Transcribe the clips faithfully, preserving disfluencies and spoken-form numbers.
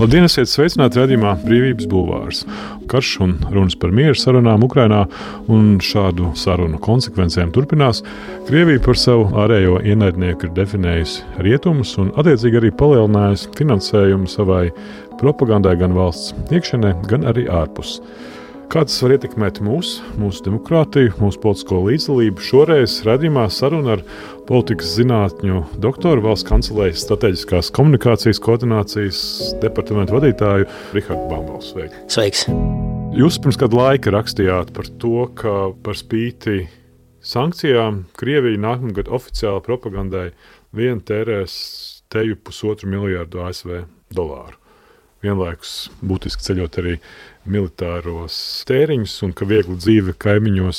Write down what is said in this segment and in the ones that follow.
Labdien, esiet sveicināti raidījumā Brīvības bulvārs. Karš un runas par mieru sarunām Ukrainā un šādu sarunu konsekvencēm turpinās. Krievija par savu ārējo ienaidnieku ir definējusi rietumus un attiecīgi arī palielinājusi finansējumu savai propagandai gan valsts iekšienē, gan arī ārpus. Kā tas var ietekmēt mūs, mūsu demokrātiju, mūsu politisko līdzdalību? Šoreiz raidījumā saruna ar politikas zinātņu doktoru, valsts kancelējas strateģiskās komunikācijas koordinācijas departamentu vadītāju Rihardu Bambalu. Sveiki! Sveiks! Jūs pirms kāda laika rakstījāt par to, ka par spīti sankcijām Krievija nākamgad oficiāli propagandai vien tērēs teju pusotru miljārdu A S V dolāru. Vienlaikus būtiski ceļot arī militāros tēriņus un ka vieglu dzīve kaimiņos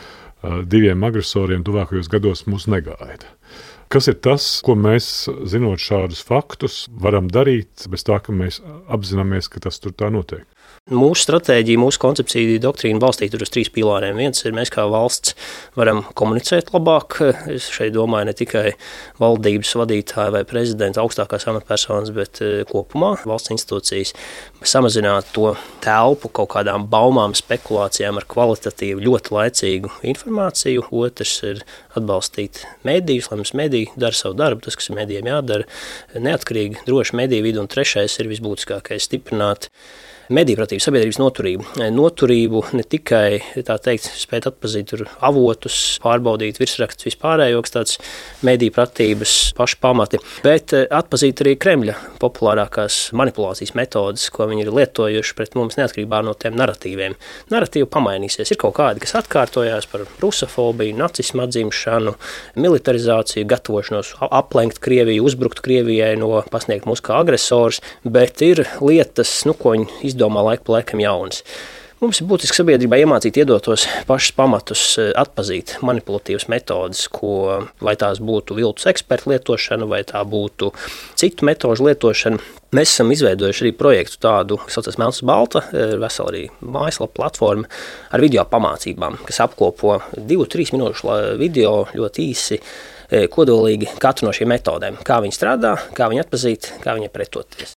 diviem agresoriem tuvākajos gados mūs negaida. Kas ir tas, ko mēs, zinot šādus faktus, varam darīt bez tā, ka mēs apzināmies, ka tas tur tā notiek? Mūsu stratēģija, mūsu koncepcija, doktrīna balstīta uz trīs pilāriem. Viens ir, mēs kā valsts varam komunicēt labāk. Es šeit domāju ne tikai valdības vadītāju vai prezidenta augstākās amatpersonas, bet kopumā valsts institūcijas. Samazināt to telpu kaut kādām baumām, spekulācijām ar kvalitatīvu, ļoti laicīgu informāciju. Otrs ir atbalstīt medijus, lai mums mediji dara savu darbu, tas, kas ir medijiem jādara, neatkarīgi, droši mediju vidu. Un trešais ir visbūtiskākais – stiprināt mediju pratību, sabiedrības noturību. Noturību ne tikai, tā teikt, spēt atpazīt tur avotus, pārbaudīt virsrakstus vispārējo, kas tāds mediju pratības paši pamati, bet atpazīt arī Kremļa populārākās manipulācijas metodas, ko viņi ir lietojuši pret mums neatkarībā no tiem naratīviem. Naratīvi pamainīsies. Ir kaut kādi, kas atkārtojās par rusofobiju, nacismu atzimšanu, militarizāciju, gatavošanos aplenkt Krieviju, uzbrukt Krievijai, no pasniegt mūs kā agresors, bet ir lietas, nu, ko viņi izdomā laiku pa laikam jaunas. Mums ir būtiski sabiedrībā iemācīt iedotos pašus pamatus, atpazīt manipulatīvas metodas, ko, vai tās būtu viltus ekspertu lietošana, vai tā būtu citu metožu lietošana. Mēs esam izveidojuši arī projektu tādu, kas saucas Melns Balta, vesela arī mājaslapa platforma ar video pamācībām, kas apkopo divu, trīs minūšu video ļoti īsi, kodolīgi katru no šīm metodēm. Kā viņi strādā, kā viņi atpazīt, kā viņi pretoties.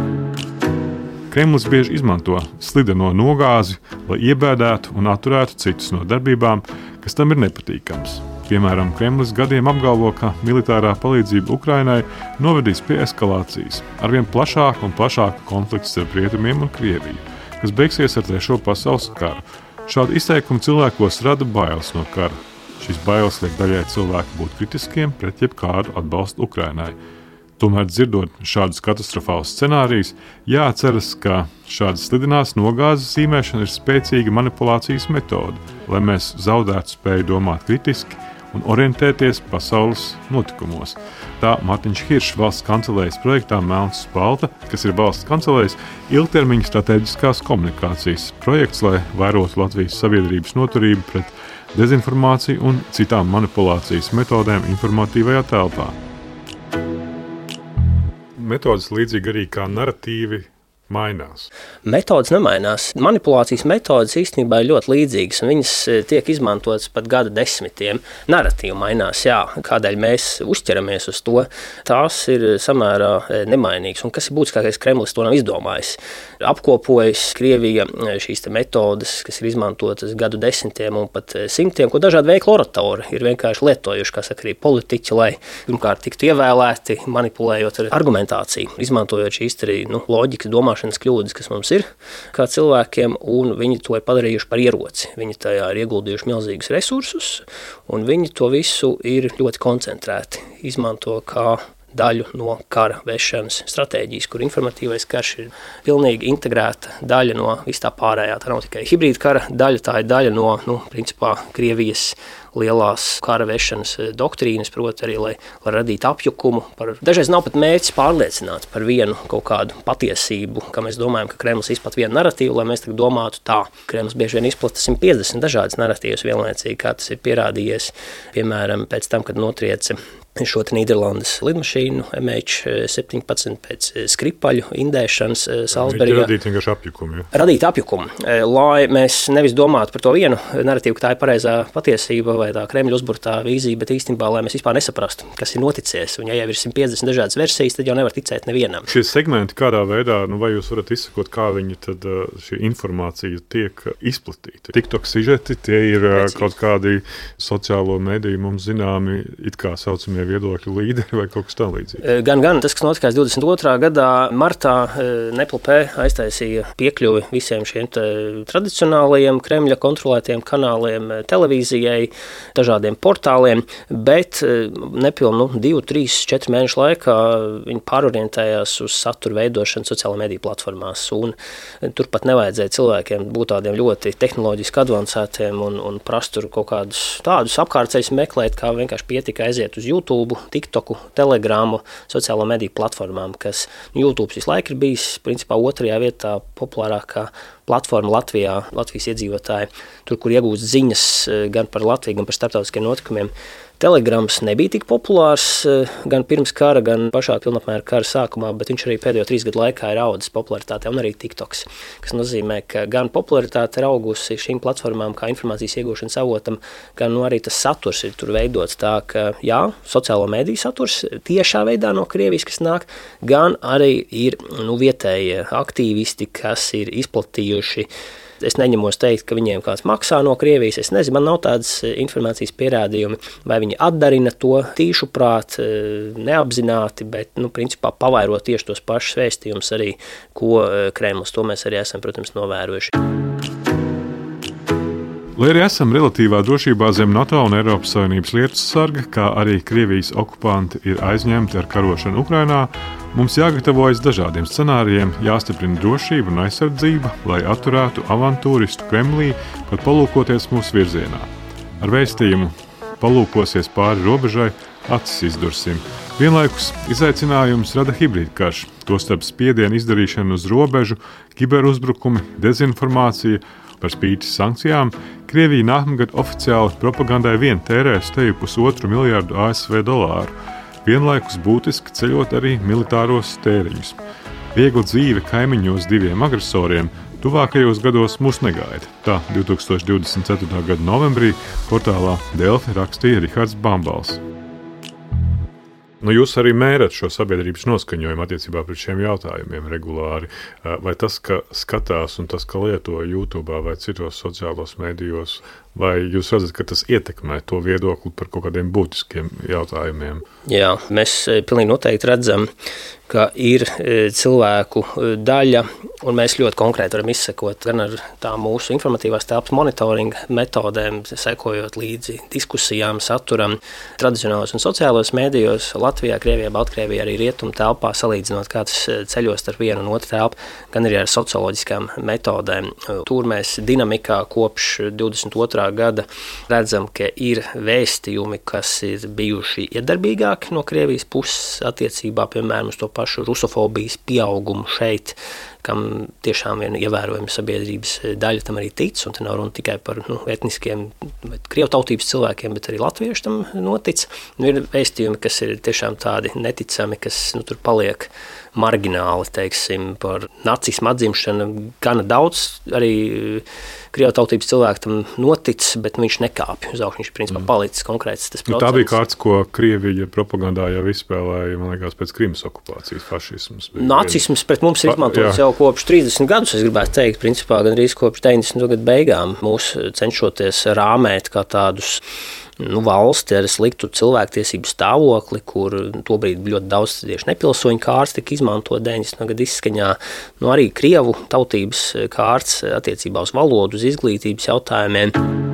Kremlis bieži izmanto slideno nogāzi, lai iebēdētu un atturētu citus no darbībām, kas tam ir nepatīkams. Piemēram, Kremlis gadiem apgalvo, ka militārā palīdzība Ukrainai novedīs pie eskalācijas, arvien plašāku un plašāku konfliktu starp rietumiem un Krieviju, kas beigsies ar trešo pasaules karu. Šādi izteikumi cilvēkos rada bailes no kara. Šīs bailes liek daļai cilvēku būt kritiskiem pret jebkādu atbalstu Ukrainai. Tomēr, dzirdot šādus katastrofālus scenārijus, jāatceras, ka šādas slidenās nogāzes zīmēšana ir spēcīga manipulācijas metode, lai mēs zaudētu spēju domāt kritiski un orientēties pasaules notikumos. Tā Mārtiņš Hiršs valsts kancelējas projektā Melns Balta, kas ir valsts kancelējas ilgtermiņa strateģiskās komunikācijas projekts, lai vairotu Latvijas sabiedrības noturību pret dezinformāciju un citām manipulācijas metodēm informatīvajā telpā. Metodas līdzīgi arī kā naratīvi mainās. Metodas nemainās. Manipulācijas metodas īstenībā ir ļoti līdzīgas, un viņas tiek izmantotas pat gada desmitiem. Naratīvi mainās, jā. Kādēļ mēs uzķeramies uz to, tās ir samērā nemainīgas. Un kas ir būtiskākais, Kremlis to nav izdomājis. Apkopojas Krievija šīs te metodas, kas ir izmantotas gadu desmitiem un pat simtiem, ko dažādi veikli oratori ir vienkārši lietojuši, kā saka arī politiķi, lai pirmkārt tiktu ievēlēti, manipulējot ar argumentāciju, izmantojot šīs arī, nu, loģikas domāšanas kļūdas, kas mums ir kā cilvēkiem, un viņi to ir padarījuši par ieroci. Viņi tajā ir ieguldījuši milzīgus resursus, un viņi to visu ir ļoti koncentrēti. Izmanto kā daļu no kara vešanas stratēģijas, kur informatīvais karš ir pilnīgi integrēta daļa no vis tā pārējā. Tā nav tikai hibrīda kara daļa, tā ir daļa no, nu, principā, Krievijas lielās kara vešanas doktrīnas, proti arī, lai, lai radītu apjukumu. Par, dažreiz nav pat mērķis pārliecināt par vienu kaut kādu patiesību, ka mēs domājam, ka Kremlis izplat vienu naratīvu, lai mēs tagad domātu tā. Kremlis bieži vien izplata simt piecdesmit dažādas naratīvas vienlaicīgi, kā tas ir pierādījies, piemēram, pēc tam, kad notrieca šo Nīderlandes lidmašīnu M H septiņpadsmit pēc Skripaļu indēšanas Salisburijā. Radīt vienkārši apjukumu. Ja? Radīt apjukumu, lai mēs nevis domātu par to vienu naratīvu, ka tā ir pareizā patiesība vai cirkulē tā Kremļa uzburtā vīzija, bet īstenībā, lai mēs vispār nesaprastu, kas ir noticies, un ja jau ir simt piecdesmit dažādas versijas, tad jau nevar ticēt nevienam. Šie segmenti kādā veidā, nu vai jūs varat izsakot, kā viņi tad šī informācija tiek izplatīta? TikTok sižeti, tie ir Precīzi. Kaut kādi sociālo mediju mums zināmi it kā saucamie viedokļu līderi vai kaut kas tā līdzīgi? Gan, gan. Tas, kas notikās divdesmit otrā gadā martā, Nepl.P aiztaisīja piekļuvi visiem šiem tradicionālajiem Kremļa kontrolētiem kanāliem, televīzijai, dažādiem portāliem, bet nepilnu nu, divu, trīs, četru mēnešu laikā viņi pārorientējās uz satura veidošanu sociālajā mediju platformās. Un turpat nevajadzēja cilvēkiem būt tādiem ļoti tehnoloģiski advancētiem un, un prast tur kaut kādus tādus apkārtceļus meklēt, kā vienkārši pietika aiziet uz YouTube, TikToku, Telegramu, sociālo mediju platformām, kas YouTube visu laiku ir bijis principā otrajā vietā populārākā platforma Latvijā, Latvijas iedzīvotāji, tur, kur iegūst ziņas gan par Latviju, gan par starptautiskiem notikumiem. Telegrams nebija tik populārs gan pirms kara, gan pašā pilnapmēra kara sākumā, bet viņš arī pēdējo trīs gadu laikā ir audzis popularitātē, un arī TikToks, kas nozīmē, ka gan popularitāte ir augusi šīm platformām kā informācijas iegūšanas avotam, gan nu, arī tas saturs ir tur veidots tā, ka jā, sociālo mediju saturs tiešā veidā no Krievijas, kas nāk, gan arī ir nu, vietējie aktīvisti, kas ir izplatījuši. Es neņemos teikt, ka viņiem kāds maksā no Krievijas. Es nezinu, man nav tādas informācijas pierādījumi, vai viņi atdarina to tīšu prāt, neapzināti, bet, nu, principā pavairo tieši tos pašus vēstījumus arī, ko Kremlis. To mēs arī esam, protams, novērojuši. Lai arī esam relatīvā drošībā zem NATO un Eiropas Savienības lietu sarga, kā arī Krievijas okupanti ir aizņemti ar karošanu Ukrainā, mums jāgatavojas dažādiem scenārijiem, jāstiprina drošība un aizsardzība, lai atturētu avantūristu Kremlī, pat palūkoties mūsu virzienā. Ar vēstījumu palūkosies pāri robežai, acis izdursim. Vienlaikus izaicinājums rada hibrīdkarš, tostarp spiedienu izdarīšanu uz robežu, kiberuzbrukumi, dezinformācija. Par spīti sankcijām, Krievija nākamgad oficiāli propagandai vien tērēs teju pusotru miljardu A S V dolāru, vienlaikus būtiski ceļot arī militāros tēriņus. Viegla dzīve kaimiņos diviem agresoriem tuvākajos gados mūs negaida. Tā divtūkstoš divdesmit ceturtā gada novembrī portālā Delfi rakstīja Rihards Bambals. Nu, jūs arī mērat šo sabiedrības noskaņojumu attiecībā pret šiem jautājumiem regulāri. Vai tas, ka skatās un tas, ka lieto YouTube vai citos sociālos medijos, vai jūs redzat, ka tas ietekmē to viedokli par kaut kādiem būtiskiem jautājumiem? Jā, mēs pilnīgi noteikti redzam, ka ir cilvēku daļa, un mēs ļoti konkrēti varam izsekot gan ar tām mūsu informatīvās telpas monitoringa metodēm, sekojot līdzi diskusijām, saturam, tradicionālos un sociālos mēdījos, Latvijā, Krievijā, Baltkrievijā, arī rietumu telpā, salīdzinot kāds ceļos starp vienu un otru telpu, gan arī ar socioloģiskām metodēm. Tur mēs dinamikā kopš divdesmit otrā gada redzam, ka ir vēstījumi, kas ir bijuši iedarbīgāki no Krievijas puses attiecībā, piemēram, uz to pašu rusofobijas pieaugumu šeit, kam tiešām viena ievērojama sabiedrības daļa tam arī tic, un te nav runa tikai par nu, etniskiem, krievu tautības cilvēkiem, bet arī latvieši tam notic. Nu, ir vēstījumi, kas ir tiešām tādi neticami, kas nu, tur paliek margināli, teiksim, par nacismu atzimšanu. Gana daudz arī krievu tautības cilvēku tam notic, bet viņš nekāpj uz augšu, viņš principā palicis konkrēts tas procents. Nu, tā bija kārts, ko Krievija propagandā jau izspēlēja, man liekas, pēc Krimas okupācijas, fašisms. Nacisms pret mums ir izmantots jau kopš trīsdesmit gadus, es gribētu teikt, principā gandrīz kopš deviņdesmito gadu beigām, mūs cenšoties rāmēt kā tādus nu, valsti ar sliktu cilvēktiesību stāvokli, kur tobrīd ļoti daudz tieši nepilsoņu kārts tika izmantot deviņdesmito gadu izskaņā, nu, arī krievu tautības kārts attiecībā uz valodu, uz izglītības jautājumiem.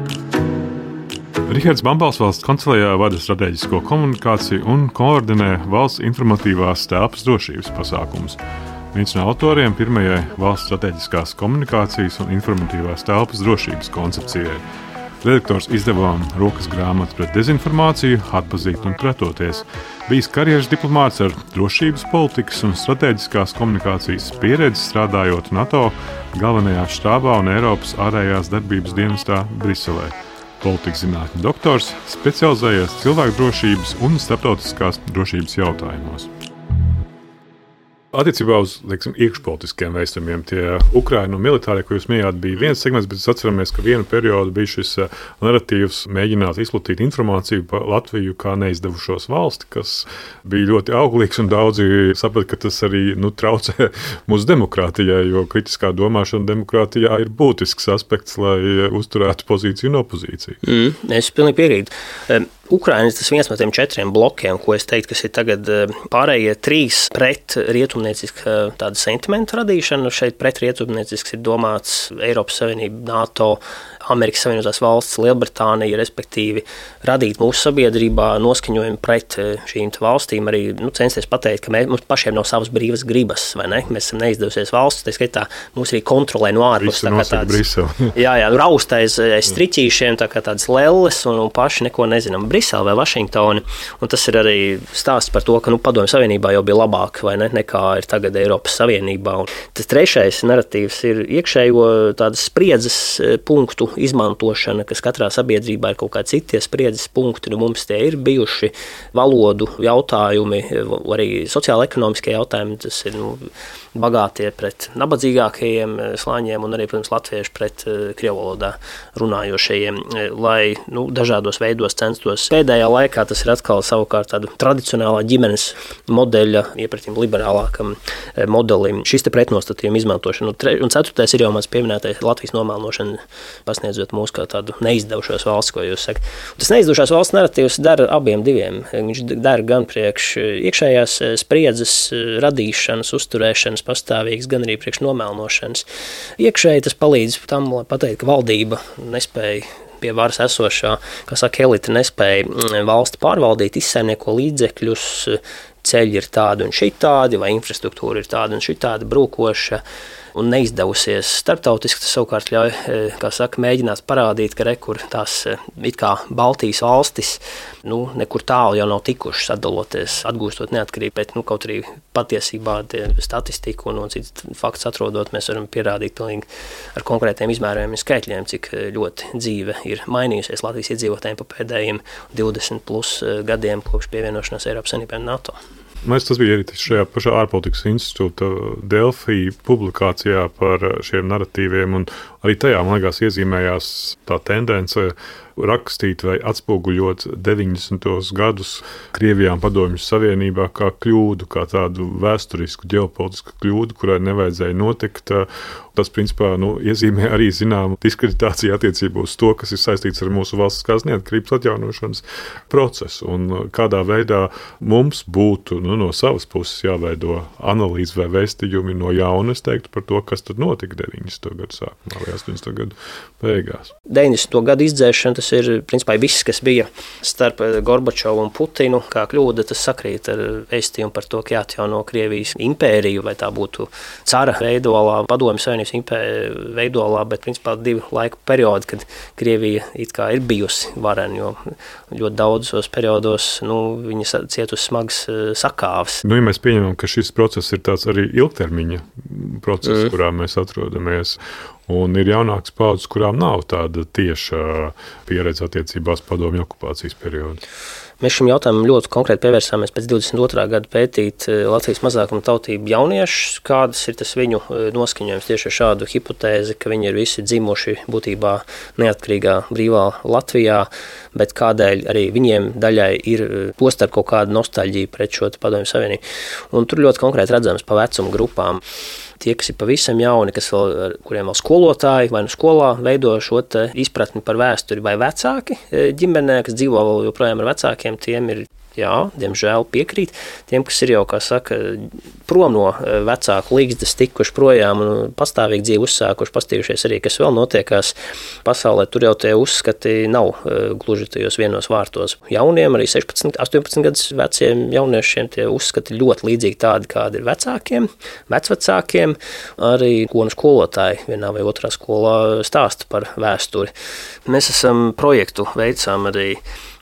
Rihards Bambals valsts kancelējā vada strateģisko komunikāciju un koordinē valsts informatīvās telpas drošības pasākumus. Viens no autoriem pirmajai valsts strateģiskās komunikācijas un informatīvās telpas drošības koncepcijai. Redaktors izdevām rokas grāmatas pret dezinformāciju, atpazīt un pretoties. Bijis karjeras diplomāts ar drošības politikas un strateģiskās komunikācijas pieredzi strādājot NATO galvenajā štābā un Eiropas ārējās darbības dienestā Briselē. Politikas zinātņu doktors, specializējies cilvēku drošības un starptautiskās drošības jautājumos. Attiecībā uz teiksim, iekšpolitiskiem veistumiem, tie Ukraina un militārie, ko jūs minējāt, bija viens segments, bet atceramies, ka vienu periodu bija šis narratīvs mēģināt izplatīt informāciju par Latviju kā neizdevušos valsti, kas bija ļoti auglīgs un daudzi saprata, ka tas arī nu, traucē mūsu demokrātijai, jo kritiskā domāšana demokrātijā ir būtisks aspekts, lai uzturētu pozīciju un opozīciju. Mm, es pilnīgi piekrītu. Um, Ukraina ir tas viens no tiem četriem blokiem, ko es teiktu, kas ir tagad pārējie trīs pret rietumnieciska tāda sentimenta radīšana. Šeit pret rietumniecisks ir domāts Eiropas Savienība, NATO, Amerikas Savienotās valsts, Lielbritānija, respektīvi radīt mūsu sabiedrībā noskaņojumu pret šīm valstīm, arī nu, censties pateikt, ka mēs, mums pašiem nav savas brīvas gribas, vai ne? Mēs esam neizdevusies valsts, tā skaitā mūs arī kontrolē no ārpus. Tā kā tāds, jā, jā, raustais aiz striķīšiem, tā kā tādas lelles un, un paši neko nezinām. Brisele vai Vašingtona, un tas ir arī stāsts par to, ka nu, Padomju Savienībā jau bija labāk, vai ne, nekā ir tagad Eiropas Savienībā. Un tas trešais narratīvs ir iekšējo tādas spriedzes punktu izmantošana, kas katrā sabiedrībā ir kaut kādi citi spriedzes punkti. Nu, mums tie ir bijuši valodu jautājumi, arī sociāla-ekonomiskie jautājumi, tas ir nu, bagātie pret nabadzīgākajiem slāņiem un arī, protams, latvieši pret krievvalodā runājošajiem, lai nu, dažādos veidos censtos. Pēdējā laikā tas ir atkal savukārt tāda tradicionālā ģimenes modeļa, iepratīm liberālākam modelim, šis te pretnostatījuma izmantošana. Un ceturtais ir jau mans pieminētais Latvijas nomēlnošana, pasniedzot mūs kā tādu neizdevušos valsts, ko jūs sakat. Tas neizdevušās valsts narratīvs dara abiem diviem. Viņš dara gan priekš iekšējās spriedzes radīšanas, uzturēšanas pastāvīgs, gan arī priekš nomēlnošanas. Iekšēji tas palīdz tam, lai pateikt, ka valdība nespēja pie varas esošā, kā saka, elite nespēja valsti pārvaldīt, izsaimnieko līdzekļus, ceļi ir tādi un šitādi, vai infrastruktūra ir tāda un šitādi brūkoša un neizdevusies. Starptautiski tas savukārt ļauj, kā saka, mēģināt parādīt, ka rekur tās it kā Baltijas valstis, nu, nekur tālu jau nav tikušas atdaloties, atgūstot neatkarību, bet, nu, kaut arī patiesībā tie statistiku un, un cits fakts atrodot, mēs varam pierādīt pilnīgi ar konkrētiem izmērējumiem skaitļiem, cik ļoti dzīve ir mainījusies Latvijas iedzīvotājiem pa pēdējiem divdesmit plus gadiem kopš pievienošanās Eiropas Savienībai un NATO. Mēs tas bija arī šajā pašā ārpolitikas institūta Delfī publikācijā par šiem narratīviem, un arī tajā, man liekas, iezīmējās tā tendence rakstīt vai atspoguļot deviņdesmitos gadus Krievijā un Padomju Savienībā kā kļūdu, kā tādu vēsturisku ģeopolitisku kļūdu, kurai nevajadzēja notikt. Tas, principā, nu, iezīmē arī zināmu diskreditāciju attiecībā uz to, kas ir saistīts ar mūsu valstiskās neatkarības atjaunošanas procesu. Un kādā veidā mums būtu nu, no savas puses jāveido analīze vai vēstījumi no jauna, es teiktu, par to, kas tad notika deviņdesmito gadu sākumā vai astoņdesmito gadu beigās. deviņdesmito gadu izdzēšana, tas ir, principā, viss, kas bija starp Gorbačovu un Putinu, kā kļūda, tas sakrīt ar vēstījumu par to, ka jāatjauno Krievijas impēriju, vai tā būtu cara veidolā, Padomju Savienības impērija veidolā, bet, principā, divu laiku periodi, kad Krievija it kā ir bijusi varena, jo ļoti daudzos periodos, nu, viņa cietusi smagas sakāves. Nu, ja mēs pieņemam, ka šis process ir tāds arī ilgtermiņa process, mm. kurā mēs atrodamies, un ir jaunākas paudzes, kurām nav tāda tieša pieredze attiecībās padomju okupācijas periodu. Mēs šim jautājumam ļoti konkrēti pievērsāmies pēc divdesmit otrā gada pētīt Latvijas mazākuma tautību jauniešus, kādas ir tas viņu noskaņojums tieši ar šādu hipotēzi, ka viņi ir visi dzimuši būtībā neatkarīgā brīvā Latvijā, bet kādēļ arī viņiem daļai ir tostarp kaut kāda nostalģija pret šo Padomju Savienību. Un tur ļoti konkrēti redzams pa vecumu grupām. Tie, kas ir pavisam jauni, kas vēl, kuriem vēl skolotāji vai nu skolā veido šo izpratni par vēsturi, vai vecāki ģimenē, kas dzīvo vēl joprojām ar vecākiem, tiem ir, jā, diemžēl piekrīt. Tiem, kas ir jau, kā saka, prom no vecāku līgzdas tikuši projām un pastāvīgi dzīvi uzsākuši, pastījušies arī, kas vēl notiekās pasaulē, tur jau tie uzskati nav gluži tajos vienos vārtos. Jauniem, arī sešpadsmit, astoņpadsmit gadus veciem jauniešiem tie uzskati ļoti līdzīgi tādi, kādi ir vecākiem, vecvecākiem, arī ko nu skolotāji vienā vai otrā skolā stāsta par vēsturi. Mēs esam projektu veicām arī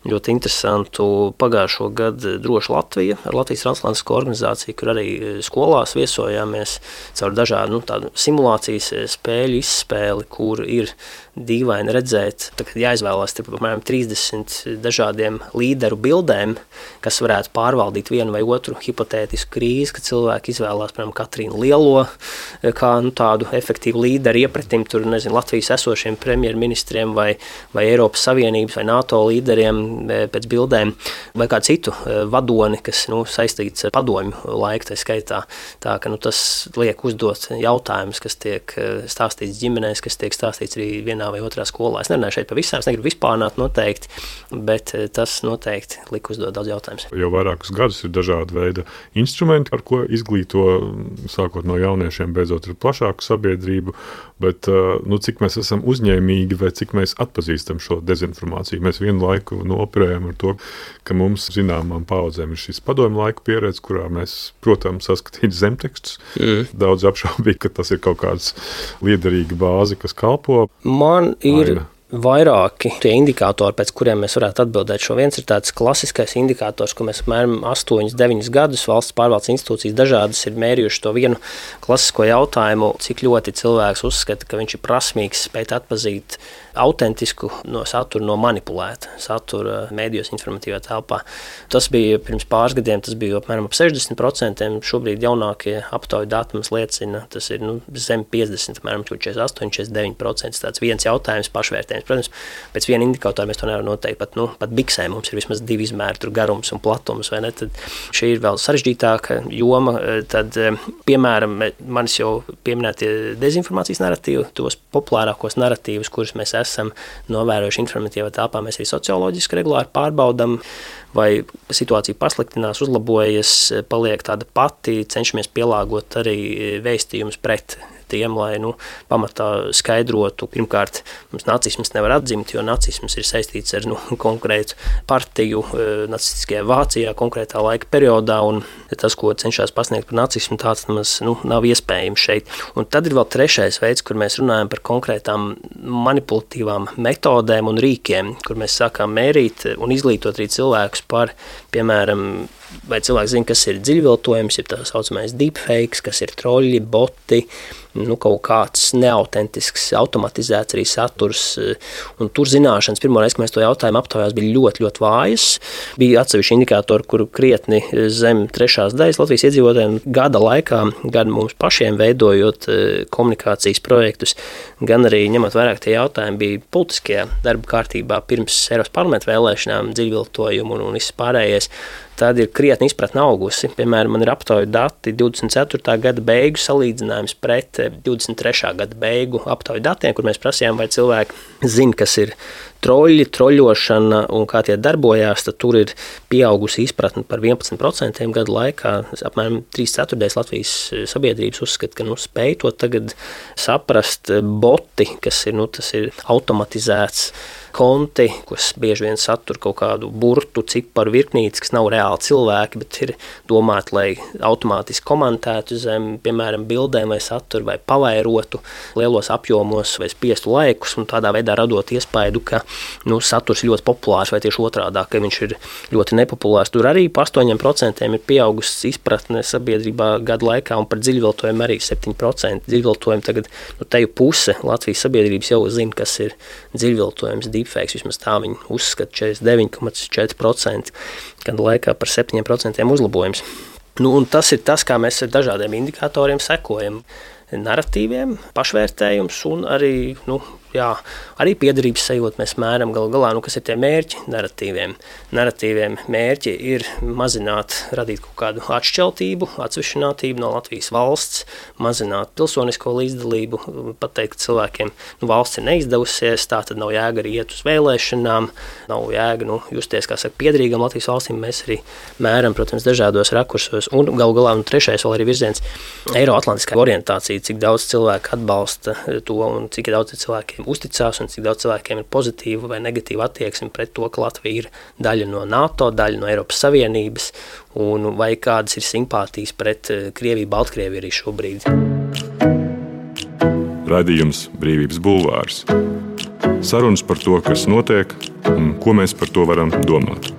ļoti interesantu pagājušo gadu Droša Latvija ar Latvijas transatlantisko organizāciju, kur arī skolās viesojāmies caur dažādu nu, tādu simulācijas spēļu izspēli, kur ir dīvaini redzēt, kad jāizvēlās apmēram trīsdesmit dažādiem līderu bildēm, kas varētu pārvaldīt vienu vai otru hipotētisku krīzi, kad cilvēki izvēlās, piemēram, Katrīnu Lielo, kā nu, tādu efektīvu līderu iepratim tur, nezinu, Latvijas esošiem premjerministriem vai, vai Eiropas Savienības vai NATO līderiem pēc bildēm, vai kā citu vadoni, kas nu, saistīts ar padomju laiku, tā skaitā. Tā, ka nu, tas liek uzdot jautājumus, kas tiek stāstīts ģimenēs, kas tiek stāstīts arī vienā vai otrā skolā. Es nerunāju šeit par visām, es negribu vispārnāt noteikti, bet tas noteikti lika uzdot daudz jautājumus. Jau vairākus gadus ir dažādi veidi instrumenti, ar ko izglīto, sākot no jauniešiem, beidzot ar plašāku sabiedrību, bet nu, cik mēs esam uzņēmīgi vai cik mēs atpazīstam šo dezinformāciju. Mēs vienu laiku nu, operējam ar to, ka mums zināmām paudzēm ir šis padomju laika pieredze, kurā mēs, protams, saskatīt zemtekstus. Mm. Daudz apšaubīgi, ka tas ir kaut kāds liederīga bāze, kas kalpo. Man ir Aina. Vairāki tie indikātori, pēc kuriem mēs varētu atbildēt. Šo viens ir tāds klasiskais indikators, ko mēs apmēram astoņus, deviņus gadus valsts pārvaldes institūcijas dažādas ir mērījuši to vienu klasisko jautājumu, cik ļoti cilvēks uzskata, ka viņš ir prasmīgs spēt atpazīt autentisku no satura, no manipulēta satura mēdījos informatīvā telpā. Tas bija pirms pāris gadiem, tas bija apmēram ap sešdesmit procenti, šobrīd jaunākie aptauju dati mums liecina, tas ir nu, zem piecdesmit, apmēram četrdesmit astoņi, četrdesmit deviņi procenti. Tāds viens jautājums pašvērtējums. Protams, pēc viena indikātora mēs to nevaram noteikt, pat, nu, pat biksē mums ir vismaz divi izmēri, tur garums un platums, vai ne? Tad šī ir vēl sarežģītāka joma, tad, piemēram, manis jau pieminētie dezinformācijas narratīvi, tos populārākos narratīvus, kurus mēs esam novērojuši informatīvā telpā, mēs arī socioloģiski regulāri pārbaudam, vai situācija pasliktinās, uzlabojas, paliek tāda pati, cenšamies pielāgot arī vēstījumus pret tiem, lai nu, pamatā skaidrotu. Pirmkārt, mums nacisms nevar atzimt, jo nacisms ir saistīts ar nu, konkrētu partiju nacistiskajā Vācijā konkrētā laika periodā, un tas, ko cenšas pasniegt par nacismu, tāds mums nu, nav iespējams šeit. Un tad ir vēl trešais veids, kur mēs runājam par konkrētām manipulatīvām metodēm un rīkiem, kur mēs sākām mērīt un izglītot arī cilvēkus par, piemēram, vai cilvēks zina, kas ir dziļviltojums, ir tā saucamais deepfakes, kas ir troļi, boti, nu, kaut kāds neautentisks, automatizēts arī saturs. Un tur zināšanas, pirmo reizi, kad mēs to jautājumu aptaujās, bija ļoti, ļoti vājas. Bija atsevišķi indikātori, kuru krietni zem trešās daļas Latvijas iedzīvotājiem gada laikā, gan mums pašiem veidojot komunikācijas projektus, gan arī ņemot vairāk tie jautājumi, bija politiskajā darba kārtībā pirms Eiropas parlamenta vēlēšanām, dziļviltojumu un, un viss pārējais. Tad ir krietni izpratne augusi. Piemēram, man ir aptauju dati divdesmit ceturtā gada beigu salīdzinājums pret divdesmit trešā gada beigu aptauju datiem, kur mēs prasījām, vai cilvēki zina, kas ir troļi, troļošana un kā tie darbojās, tad tur ir pieaugusi izpratne par vienpadsmit procentiem gadu laikā. Apmēram trīs ceturtdaļas Latvijas sabiedrības uzskata, ka nu, spēj to tagad saprast. Boti, kas ir, nu, tas ir automatizēts konti, kas bieži vien satur kaut kādu burtu, ciparu virknītes, kas nav reāli cilvēki, bet ir domāti, lai automātiski komentētu zem, piemēram, bildēm vai saturu vai pavairotu lielos apjomos vai spiestu laikus un tādā veidā radot iespaidu, ka nu, saturs ļoti populārs vai tieši otrādā, ka viņš ir ļoti nepopulārs. Tur arī par astoņiem procentiem ir pieaugusi izpratne sabiedrībā gadu laikā un par dziļviltojumu arī septiņi procenti. Dziļviltojumu tagad, nu, teju puse Latvijas sabiedrības jau zina, kas ir dziļviltojums, deepfakes, vismaz tā viņi uzskata četrdesmit deviņi komats četri procenti, gadu laikā par septiņiem procentiem uzlabojums. Nu, un tas ir tas, kā mēs ar dažādiem indikatoriem sekojam. Narratīviem, pašvērtējums un arī, nu, jā, arī piederības sajūta mēs mēram galu galā, nu, kas ir tie mērķi narratīviem. Narratīviem mērķi ir mazināt, radīt kaut kādu atšķeltību, atsvešinātību no Latvijas valsts, mazināt pilsonisko līdzdalību, pateikt cilvēkiem, nu, valsts ir neizdevusies, tā tad nav jēga arī iet uz vēlēšanām, nav jēga, nu, justies, kā saka, piederīgam Latvijas valstīm, mēs arī mēram, protams, dažādos rakursos, un galu galā, un trešais vēl arī virziens Eiroatlantiskā orientācija, cik daudz cilvēku atbalsta to un cik daudz cilvēkiem uzticās un cik daudz cilvēkiem ir pozitīva vai negatīva attieksme pret to, ka Latvija ir daļa no NATO, daļa no Eiropas Savienības un vai kādas ir simpātijas pret Krieviju, Baltkrieviju arī šobrīd. Raidījums Brīvības bulvārs. Sarunas par to, kas notiek un ko mēs par to varam domāt.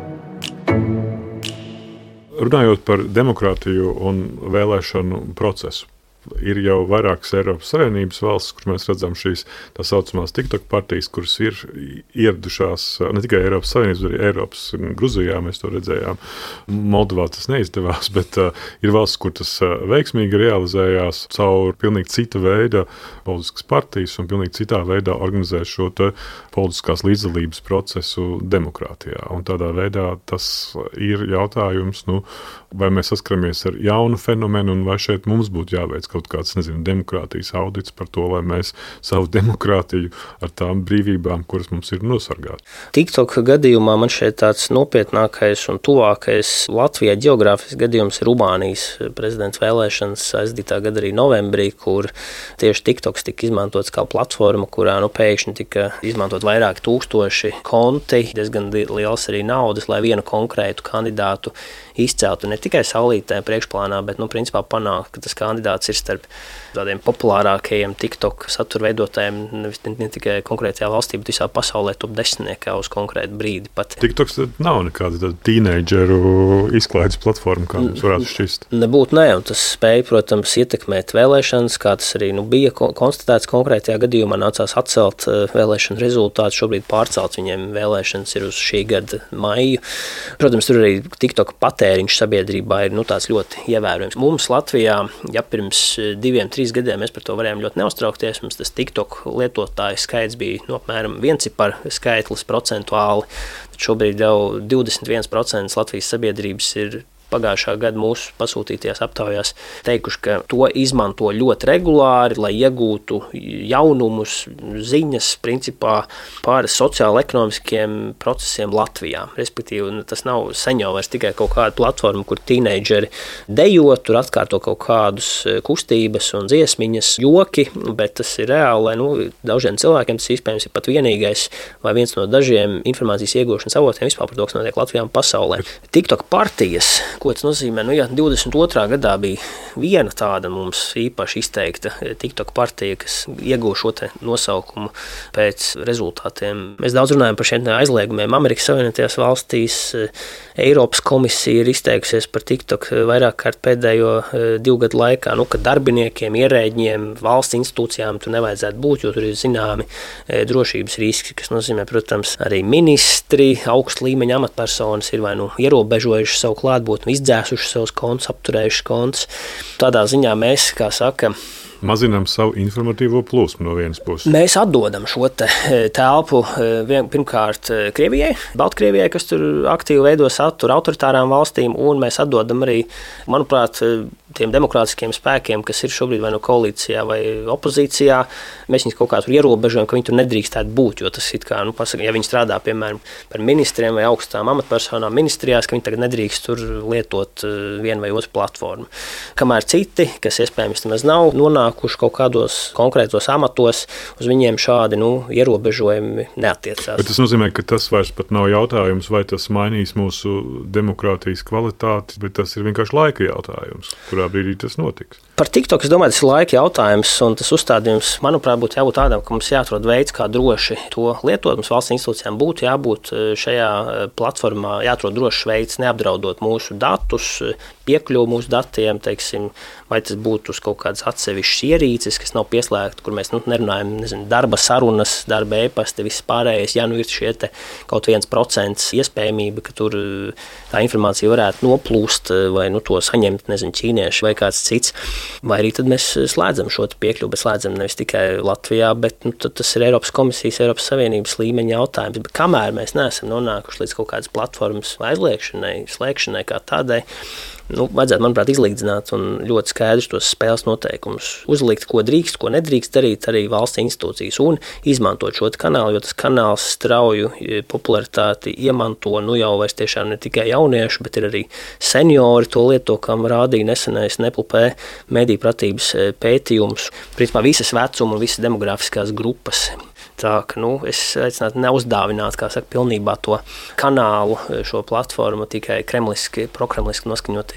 Runājot par demokrātiju un vēlēšanu procesu. Ir jau vairākas Eiropas Savienības valstis, kur mēs redzam šīs tā saucamās TikTok partijas, kuras ir ieradušās ne tikai Eiropas Savienības, bet arī Eiropas Gruzijā mēs to redzējām. Moldovā tas neizdevās, bet uh, ir valsts, kur tas uh, veiksmīgi realizējās caur pilnīgi cita veida politiskas partijas un pilnīgi citā veidā organizē šo te politiskās līdzdalības procesu demokrātijā. Un tādā veidā tas ir jautājums, nu, vai mēs saskaramies ar jaunu fenomenu un vai šeit mums būtu jāveic kaut kāds, nezinu, demokrātijas audits par to, lai mēs savu demokrātiju ar tām brīvībām, kuras mums ir nosargāt. TikTok gadījumā man šeit tāds nopietnākais un tuvākais Latvijai ģeogrāfisks gadījums ir Rumānijas prezidents vēlēšanas aizdītā gada arī novembrī, kur tieši TikToks tika izmantots kā platforma, kurā nu pēkšņi tika izmantot vairāki tūkstoši konti, diezgan liels arī naudas, lai vienu konkrētu kandidātu izceltu ne tikai saulītē priekšplānā, bet, nu, principā panākt, ka tas kandidāts ir starp tādiem populārākajiem TikTok satura veidotājiem, nevis ne, ne tikai konkrētajā valstī, bet visā pasaulē top desmitniekā uz konkrētu brīdi pat. TikToks nav nekāda tīneidžeru izklaides platforma, kā mums varētu šķist. Nebūtu nē, un tas spēja, protams, ietekmēt vēlēšanas, kā tas arī nu, bija konstatēts konkrētajā gadījumā, nācās atcelt vēlēšanu rezultātus, šobrīd pārcelt viņiem vēlēšanas ir uz šī gada maiju. Protams, tur arī TikTok patēriņš sabiedrībā ir nu, tāds ļoti ievērojams. Mums Latvijā, ja pirms diviem, trīs gadiem mēs par to varējām ļoti neuztraukties, mums tas TikTok lietotāju skaits bija no apmēram viencipar skaitlis procentuāli. Šobrīd jau divdesmit viens procents Latvijas sabiedrības ir pagājušā gada mūsu pasūtītajās aptaujās teikuši, ka to izmanto ļoti regulāri, lai iegūtu jaunumus, ziņas, principā par sociālo-ekonomiskiem procesiem Latvijā. Respektīvi, tas nav sen jau vairs tikai kaut kāda platforma, kur tīneidžeri dejo, tur atkārto kaut kādus kustības un dziesmiņas, joki, bet tas ir reāli, lai nu, daudziem cilvēkiem tas iespējams ir pat vienīgais vai viens no dažiem informācijas iegūšanas avotiem vispār par to, kas notiek Latvijā un pasaulē. TikTok partijas, ko tas nozīmē? Nu, ja divdesmit otrā gadā bija viena tāda mums īpaši izteikta TikTok partija, kas ieguva šo te nosaukumu pēc rezultātiem. Mēs daudz runājam par šiem aizliegumiem Amerikas Savienotajās valstīs. Eiropas komisija ir izteikusies par TikTok vairāk kārt pēdējo divu gadu laikā, nu, ka darbiniekiem, ierēģiem, valsts institūcijām tur nevajadzētu būt, jo tur ir zināmi drošības riski, kas nozīmē, protams, arī ministri, augsta līmeņa amatpersonas ir vai nu ierobežojuši savu klātbūtni, izdzēsuši savus kontus, apturējuši kontus. Tādā ziņā mēs, kā saka, mazinām savu informatīvo plūsmu no vienas puses. Mēs atdodam šo te telpu pirmkārt Krievijai, Baltkrievijai, kas tur aktīvi veido saturu, autoritārām valstīm, un mēs atdodam arī, manuprāt, tiem demokrātiskiem spēkiem, kas ir šobrīd vai no koalīcijā vai opozīcijā. Mēs viņus kaut kā tur ierobežojam, ka viņi tur nedrīkstētu būt, jo tas ir kā, nu, pasaka, ja viņi strādā, piemēram, par ministriem vai augstām amatpersonām ministrijās, ka viņi tagad nedrīkst tur lietot vienu vai otru platformu. Kamēr citi, kas iespējams nemaz nav nonākuši kaut kādos konkrētos amatos, uz viņiem šādi, nu, ierobežojumi neattiecās. Bet tas nozīmē, ka tas vairs pat nav jautājums, vai tas mainīs mūsu demokrātijas kvalitāti, bet tas ir vienkārši laika jautājums, kurā brīdī tas notiks. Par TikTok, es domāju, tas ir laika jautājums, un tas uzstādījums, manuprāt, būtu jābūt tādam, ka mums jāatrod veids, kā droši to lietot. Mums valsts institūcijām būtu jābūt šajā platformā, jāatrod drošs veids, neapdraudot mūsu datus, piekļuvu mūsu datiem, teiksim, vai tas būtu uz kaut kādas atsevišķas ierīces, kas nav pieslēgta, kur mēs nu, nerunājam, nezinu, darba sarunas, darba e-pasti, viss pārējais, ja nu ir šie te kaut viens procents iespējamība, ka tur tā informācija varētu noplūst vai nu, to saņemt, nezinu, ķīnieši vai kāds cits. Vai arī tad mēs slēdzam šo piekļuvi, bet slēdzam nevis tikai Latvijā, bet nu, tas ir Eiropas komisijas, Eiropas Savienības līmeņa jautājums. Bet kamēr mēs neesam nonākuši līdz kaut kādas platformas aizliekšanai, slēgšanai kā tādai, nu, vajadzētu, manuprāt, izlīdzināt un ļoti skaidrs tos spēles noteikumus. Uzlikt, ko drīkst, ko nedrīkst darīt arī valsts institūcijas un izmantot šo kanālu, jo tas kanāls strauju popularitāti iemanto, nu jau vairs tiešām ne tikai jaunieši, bet ir arī seniori to lieto, kam rādīja nesenais Neplupē mediju pratības pētījums. Principā visas vecuma un visas demografiskās grupas. Tā, ka, nu, es aicinātu neuzdāvināt, kā saka, pilnībā to kanālu, šo platformu tikai kremliski, prokremliski noskaņotajiem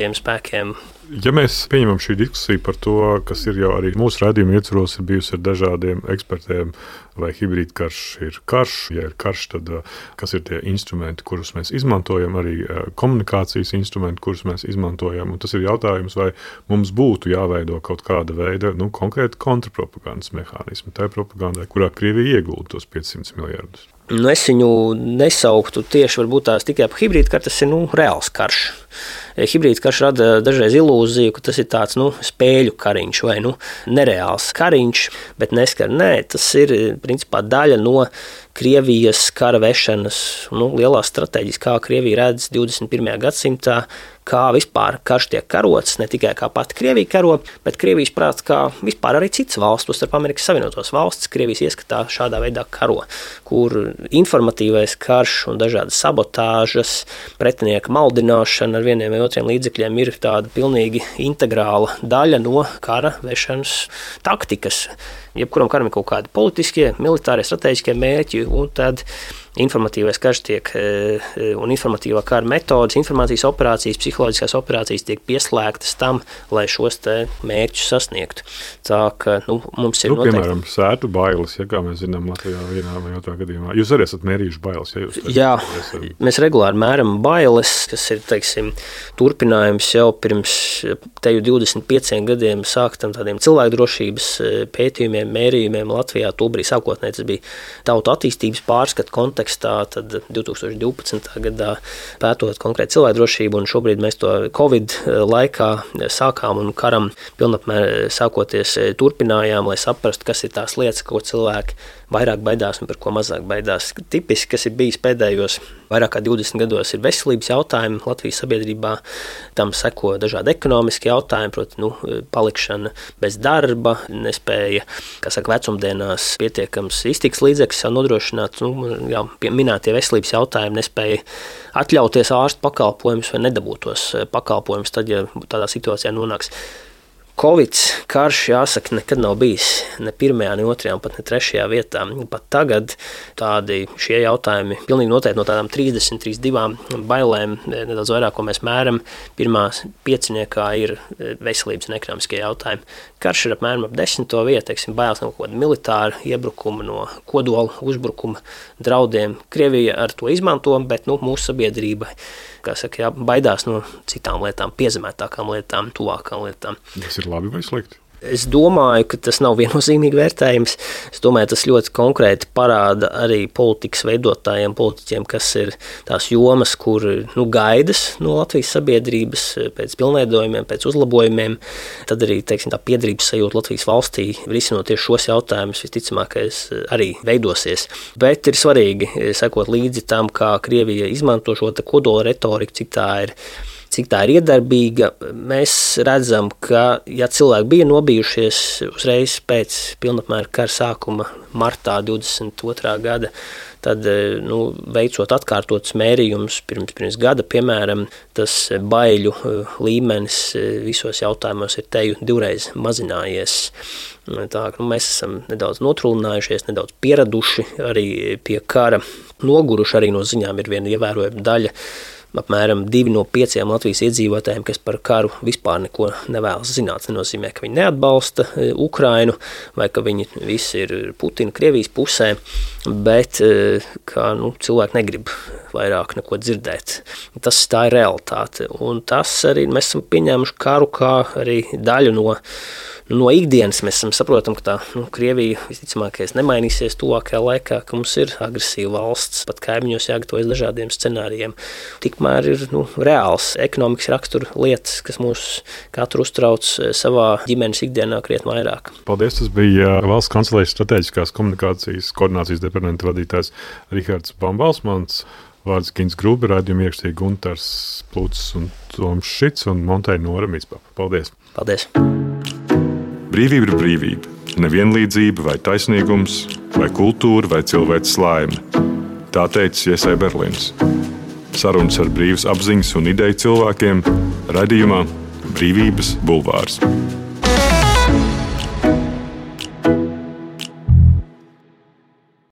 bruņotajiem spēkiem. Ja mēs pieņemam šī diskusija par to, kas ir jau arī mūsu raidījuma ietvaros, ir bijusi ar dažādiem ekspertiem, vai hibrīd karš ir karš, ja ir karš, tad kas ir tie instrumenti, kurus mēs izmantojam, arī komunikācijas instrumenti, kurus mēs izmantojam, un tas ir jautājums, vai mums būtu jāveido kaut kāda veida, nu, konkrēti kontrapropagandas mehānismi, tā ir propagandai, kurā Krievija iegulda tos piecsimt miljardus. Nu, es viņu nesauktu tieši varbūt tās tikai par hibrīdu karš, tas ir nu, reāls karš. Hibrīds karš rada dažreiz ilūziju, ka tas ir tāds nu, spēļu kariņš vai nu, nereāls kariņš, bet neskar. Nē, tas ir principā daļa no Krievijas kara vešanas, nu, lielā stratēģijas, kā Krievija redz divdesmit pirmajā gadsimtā, kā vispār karš tiek karots, ne tikai kā pati Krievija karo, bet Krievijas prāts, kā vispār arī citas valsts, tostarp Amerikas Savienotās valsts, Krievijas ieskatā šādā veidā karo, kur informatīvais karš un dažādas sabotāžas, pretinieka maldināšana ar vieniem vai otriem līdzekļiem ir tāda pilnīgi integrāla daļa no kara vešanas taktikas. Jebkuram karam ir kaut kādi politiskie, militārie, strateģiskie mērķi, un tad informatīvais karš tiek, un informatīvā kara metodas, informācijas operācijas, psiholoģiskās operācijas tiek pieslēgtas tam, lai šos te mērķus sasniegtu. Tā ka, nu, mums ir nu, noteikti... Piemēram, sētu bailes, ja kā mēs zinām Latvijā vienā vai otrā gadījumā. Jūs arī esat mērījuši bailes, ja jūs... Jā, esat... mēs regulāri mēram bailes, kas ir, teiksim, turpinājums jau pirms teju divdesmit pieciem gadiem sāktam tādiem cilvēkdrošības pētījumiem, mērījumiem Latvijā. Tobrīd sākotnēji tas bija tautu attīstības pārskatu kontekstā, tad divtūkstoš divpadsmitā gadā pētot konkrēti cilvēkdrošību, un šobrīd mēs to Covid laikā sākām un karam pilnapmēr sākoties turpinājām, lai saprastu, kas ir tās lietas, ko cilvēki vairāk baidās un par ko mazāk baidās. Tipiski, kas ir bijis pēdējos vairāk kā divdesmit gados, ir veselības jautājumi Latvijas sabiedrībā. Tam seko dažādi ekonomiski jautājumi, proti, nu, palikšana bez darba, nespēja, kā saka, vecumdienās pietiekams iztiks līdzekļus jau nodrošināt, nu, jau minētie veselības jautājumi, nespēja atļauties ārstu pakalpojumus vai nedabūtos pakalpojumus, tad, ja tādā situācijā nonāks. Covid karš, jāsaka, nekad nav bijis ne pirmajā, ne otrajā, pat ne trešajā vietā. Pat tagad tādi šie jautājumi pilnīgi noteikti no tādām trīsdesmit, trīsdesmit divām bailēm, nedaudz vairāk, ko mēs mēram, pirmā pieciniekā ir veselības un ekonomiskie jautājumi. Karš ir apmēram ap desmito vietu, teiksim, bailes no kaut kāda militāra iebrukuma, no kodola uzbrukuma draudiem. Krievija ar to izmanto, bet nu, mūsu sabiedrība, kā saka, jā, baidās no citām lietām, piezemētākām lietām, tuvākām lietām. Tas ir labi vai slikti? Es domāju, ka tas nav viennozīmīgi vērtējums. Es domāju, tas ļoti konkrēti parāda arī politikas veidotājiem, politiķiem, kas ir tās jomas, kur nu, gaidas no Latvijas sabiedrības pēc pilnveidojumiem, pēc uzlabojumiem. Tad arī, teiksim, tā piederības sajūta Latvijas valstī, risinot tieši šos jautājumus, visticamākais arī veidosies. Bet ir svarīgi sekot līdzi tam, kā Krievija izmanto šo kodola retoriku, cik tā ir cik tā ir iedarbīga. Mēs redzam, ka, ja cilvēki bija nobijušies uzreiz pēc pilnapmēra kara sākuma martā divdesmit otrā gada, tad, nu, veicot atkārtotus mērījumus pirms, pirms gada, piemēram, tas baiļu līmenis visos jautājumos ir teju divreiz mazinājies. Tā, nu, mēs esam nedaudz notrulinājušies, nedaudz pieraduši arī pie kara, noguruši arī no ziņām ir viena ievērojama daļa. Apmēram divi no pieciem Latvijas iedzīvotājiem, kas par karu vispār neko nevēlas zināt. Tas nenozīmē, ka viņi neatbalsta Ukrainu vai ka viņi visi ir Putina, Krievijas pusē, bet ka nu, cilvēki negrib vairāk neko dzirdēt. Tas tā ir realitāte. Un tas arī mēs esam pieņēmuši karu kā arī daļu no No ikdienas mēs saprotam, ka tā nu, Krievija visticamākais nemainīsies tuvākajā laikā, ka mums ir agresīva valsts, pat kaimiņos jāgatavojas dažādiem scenārijiem. Tikmēr ir nu, reāls ekonomikas rakstura lietas, kas mūs katru uztrauc savā ģimenes ikdienā krietni vairāk. Paldies, tas bija Valsts kancelējas strateģiskās komunikācijas koordinācijas departamenta vadītājs Rihards Bambalsmans, vārds Gins Grūbe, raidījuma ierakstīja Guntars Plucis un Toms Šits un Monteja Nora Mītspapa. Paldies! Paldies! Brīvība ir brīvība, nevienlīdzība vai taisnīgums, vai kultūra vai cilvēces laime. Tā teica Iesai Berlīns. Sarunas ar brīvas apziņas un ideju cilvēkiem raidījumā Brīvības bulvārs.